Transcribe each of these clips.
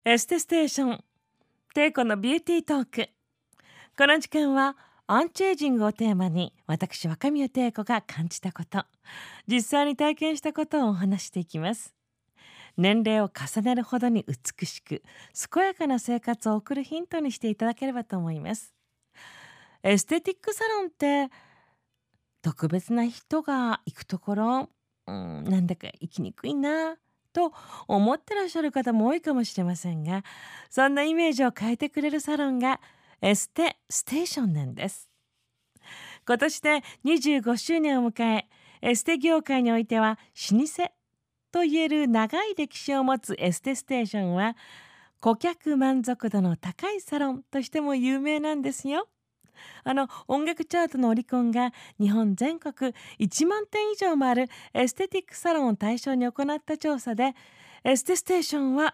エステステーション、テイコのビューティートーク。この時間はアンチエイジングをテーマに、私若宮テイコが感じたこと、実際に体験したことをお話していきます。年齢を重ねるほどに美しく健やかな生活を送るヒントにしていただければと思います。エステティックサロンって特別な人が行くところ、なんだか行きにくいなと思ってらっしゃる方も多いかもしれませんが、そんなイメージを変えてくれるサロンがエステステーションなんです。今年で25周年を迎え、エステ業界においては老舗といえる長い歴史を持つエステステーションは、顧客満足度の高いサロンとしても有名なんですよ。音楽チャートのオリコンが日本全国1万店以上もあるエステティックサロンを対象に行った調査で、エステステーションは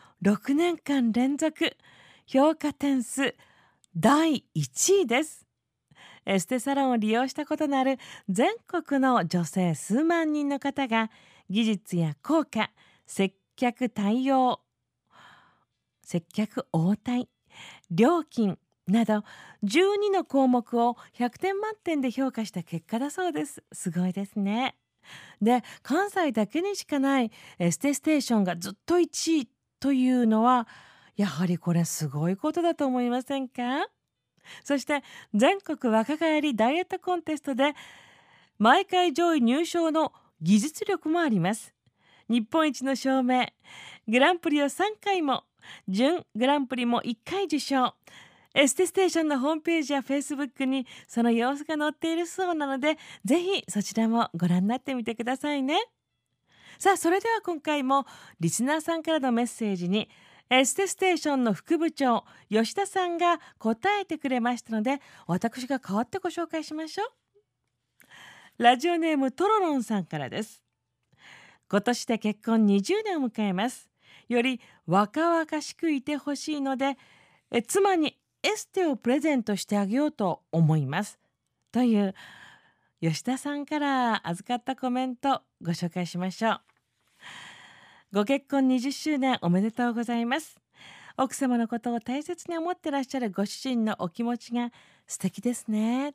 6年間連続評価点数第1位です。エステサロンを利用したことのある全国の女性数万人の方が、技術や効果、接客対応、接客応対、料金など12の項目を100点満点で評価した結果だそうです。すごいですね。で、関西だけにしかないエステステーションがずっと1位というのは、やはりこれすごいことだと思いませんか？そして全国若返りダイエットコンテストで毎回上位入賞の技術力もあります。日本一の証明、グランプリを3回も、準グランプリも1回受賞。エステステーションのホームページやフェイスブックにその様子が載っているそうなので、ぜひそちらもご覧になってみてくださいね。さあ、それでは今回もリスナーさんからのメッセージにエステステーションの副部長吉田さんが答えてくれましたので、私が代わってご紹介しましょう。ラジオネームトロロンさんからです。今年で結婚20年を迎えます。より若々しくいてほしいので、妻にエステをプレゼントしてあげようと思います。という吉田さんから預かったコメントご紹介しましょう。ご結婚20周年おめでとうございます。奥様のことを大切に思ってらっしゃるご主人のお気持ちが素敵ですねって。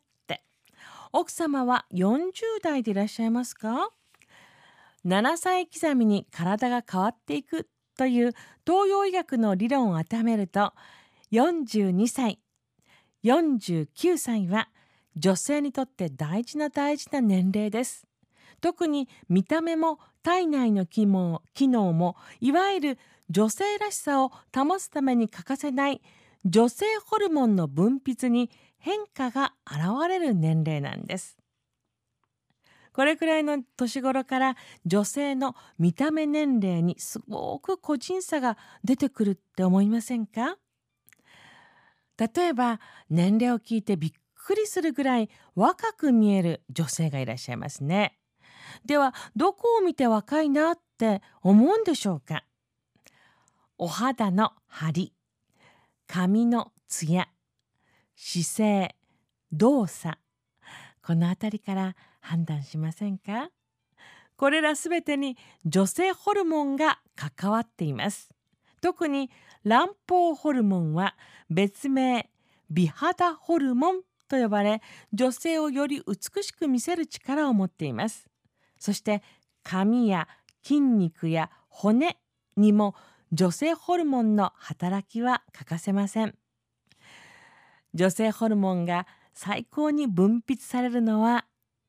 奥様は40代でいらっしゃいますか？7歳刻みに体が変わっていくという東洋医学の理論を当てはめると、42歳、49歳は女性にとって大事な年齢です。特に見た目も体内の機能も、いわゆる女性らしさを保つために欠かせない女性ホルモンの分泌に変化が現れる年齢なんです。これくらいの年頃から女性の見た目年齢にすごく個人差が出てくるって思いませんか？例えば年齢を聞いてびっくりするぐらい若く見える女性がいらっしゃいますね。ではどこを見て若いなって思うんでしょうか？お肌の張り、髪のツヤ、姿勢、動作、このあたりから判断しませんか？これらすべてに女性ホルモンが関わっています。特に卵胞ホルモンは別名美肌ホルモンと呼ばれ、女性をより美しく見せる力を持っています。そして髪や筋肉や骨にも女性ホルモンの働きは欠かせません。女性ホルモンが最高に分泌されるのは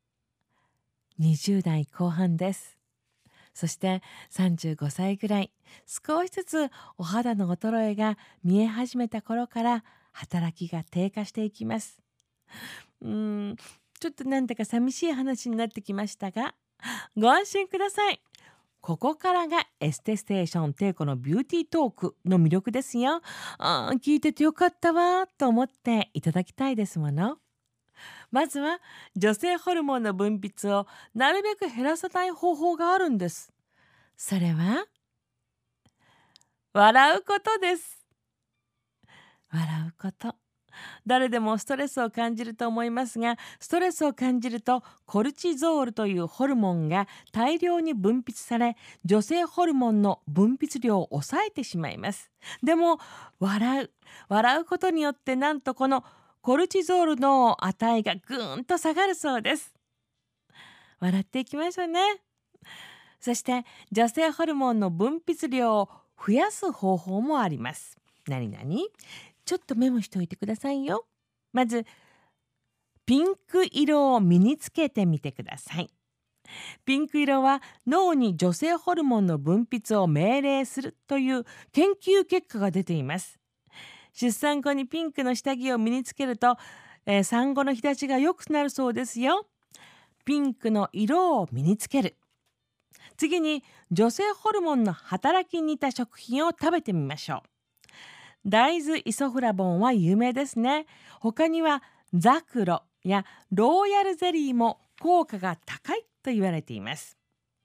20代後半です。そして35歳ぐらい、少しずつお肌の衰えが見え始めた頃から働きが低下していきます。ちょっとなんだか寂しい話になってきましたが、ご安心ください。ここからがエステステーションテイコのビューティートークの魅力ですよ。聞いててよかったわと思っていただきたいですもの。まずは女性ホルモンの分泌をなるべく減らさない方法があるんです。それは笑うことです。笑うこと。 誰でもストレスを感じると思いますが、ストレスを感じるとコルチゾールというホルモンが大量に分泌され、女性ホルモンの分泌量を抑えてしまいます。でも笑うことによってなんとこのコルチゾールの値がぐーんと下がるそうです。笑っていきましょうね。そして女性ホルモンの分泌量を増やす方法もあります。何々？ちょっとメモしておいてくださいよ。まずピンク色を身につけてみてください。ピンク色は脳に女性ホルモンの分泌を命令するという研究結果が出ています。出産後にピンクの下着を身につけると、産後の日立ちが良くなるそうですよ。ピンクの色を身につける。次に女性ホルモンの働きに似た食品を食べてみましょう。大豆イソフラボンは有名ですね。他にはザクロやローヤルゼリーも効果が高いと言われています。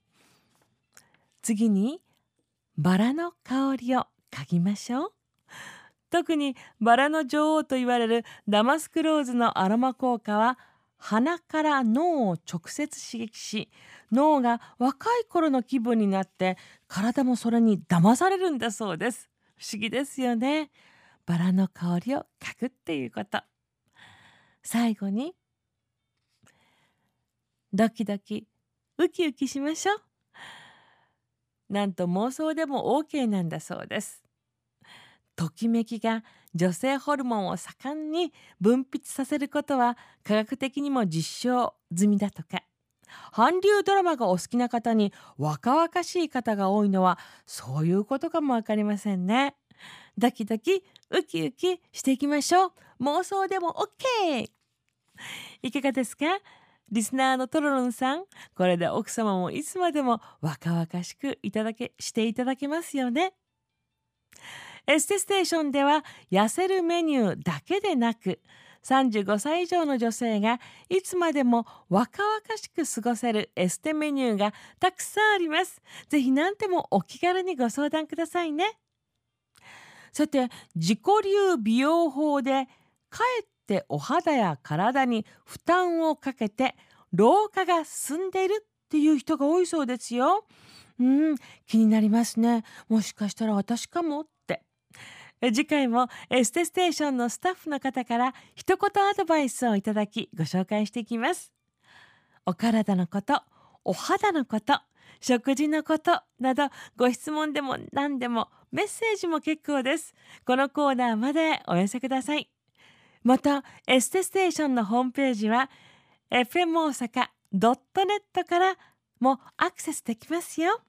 次にバラの香りを嗅ぎましょう。特にバラの女王と言われるダマスクローズのアロマ効果は鼻から脳を直接刺激し、脳が若い頃の気分になって体もそれに騙されるんだそうです。不思議ですよね。バラの香りを嗅ぐっていうこと。最後にドキドキウキウキしましょう。なんと妄想でも OK なんだそうです。ときめきが女性ホルモンを盛んに分泌させることは科学的にも実証済みだとか。韓流ドラマがお好きな方に若々しい方が多いのはそういうことかもわかりませんね。ドキドキウキウキしていきましょう。妄想でも OK。 いかがですか？リスナーのトロロンさん、これで奥様もいつまでも若々しくしていただけますよね。エステステーションでは痩せるメニューだけでなく、35歳以上の女性がいつまでも若々しく過ごせるエステメニューがたくさんあります。ぜひ何でもお気軽にご相談くださいね。さて、自己流美容法でかえってお肌や体に負担をかけて老化が進んでいるっていう人が多いそうですよ。気になりますね。もしかしたら私かもって。次回もエステステーションのスタッフの方から一言アドバイスをいただきご紹介していきます。お体のこと、お肌のこと、食事のことなどご質問でも何でもメッセージも結構です。このコーナーまでお寄せください。またエステステーションのホームページは FM 大阪.net からもアクセスできますよ。